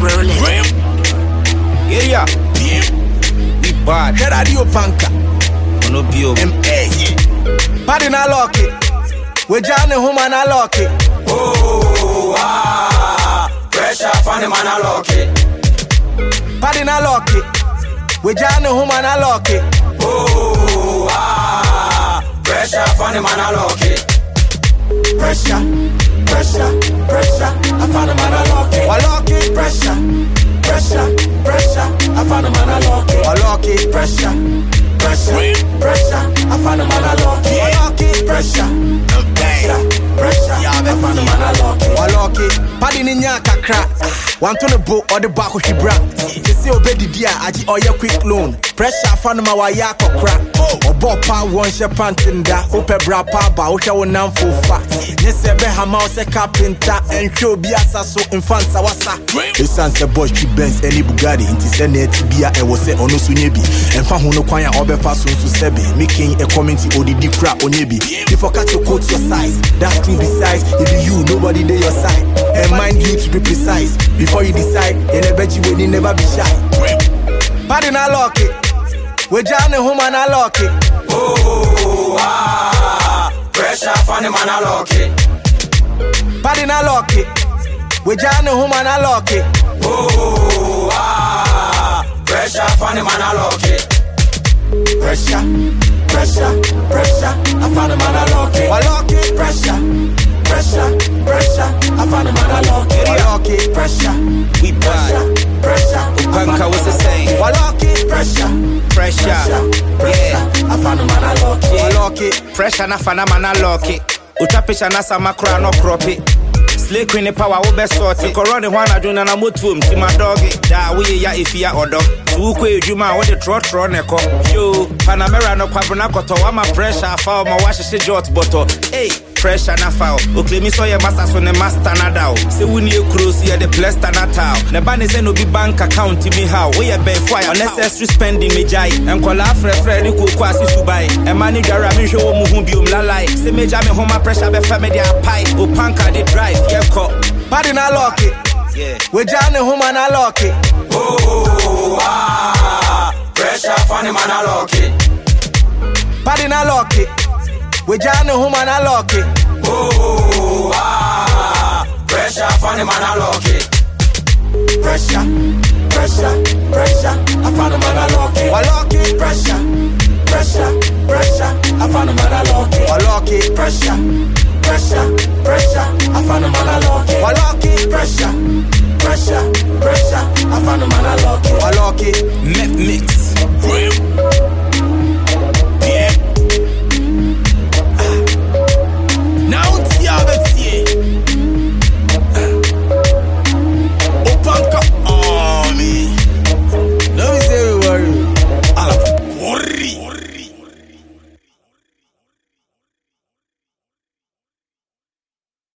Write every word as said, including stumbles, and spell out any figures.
rolling. Yeah, yeah. We bad. Radio Panka. No bio. M A. Party na lock it. We jam home and I lock it. Oh, ah. Pressure funny man I lock it. Party na lock it. We jam home and I lock it. Oh, ah. Pressure funny man I lock it. Pressure, pressure, pressure. I found a man I lock it. I lock it. Pressure, pressure, pressure. I found a man I lock it. I lock it. Pressure, pressure, pressure. I found a man I lock it. I lock it. Pressure, pressure, pressure. I found a man I lock it. I lock it. Party ni nya kakra. Want to the boat or the back of Shibra. They say obedi dia aji or your quick loan. Pressure fan ma wa ya kokra. Or bopa one share panting da. Ope bra pa ba osha wonam fufa. Yes be hama se carpenter and show biasa so infansa wasa. Esan se boy chi Benz any Bugatti inti se net bia e wo se ono so nyebi. Enfa ho no kwan ya obefa so so sebe. Making a community odidi kra onyebi. If you catch your coat your size, that's true besides. If you nobody dey your side. And mind you to be precise. Before you decide, you never you will never be shy. Party na lock it. We jam home and I lock it. Oh, ah. Pressure funny man I lock it. Party na lock it. We jam home and I lock it. Oh, ah. Pressure funny man I lock it. Pressure, pressure, pressure. I found a man I lock it. I lock it. Pressure, pressure, pressure. I found a man I lock it. I lock it. Pressure, We bad. pressure. Panka was the same. I lock it. Pressure, Pressure. yeah. I found a man I lock it. I lock it. Pressure na fana man lock it. Utapisha na sama kra no crop it. Slay queen the power we best sort it. Corona one aduna na motum ti my dog it. Da we ya ifia odo. Su ko ejuma wo de tro tro ne ko. Yo, Panamera no kwabna koto wa ma pressure fa ma wa hye jot bottle. Hey, pressure na fa. O claim so ye master so ne master na da o. Se wuni e cross ye the plaster na ta. Ne ba ne se no bi bank account mi how. We ye be fire unnecessary spending me jai. Enkola frɛ frɛ ni ko kwasi subai. E mani dwara mi hwe wo mu hu bi um lalai. Se meja me homa pressure be fa me dia pai. O panka the drive ye ko. Party na lock it. Yeah. We jam home and I lock it. Oh, ah. Pressure funny man I lock it. Party na lock it. We jam home and I lock it. Oh, ah. Pressure funny man I lock it. Pressure, pressure, pressure. I found a man I lock it. I lock it. Pressure, pressure, pressure. I found a man I lock it. I lock it. Pressure, pressure, pressure. I found a man I lock it. I lock it. Pressure,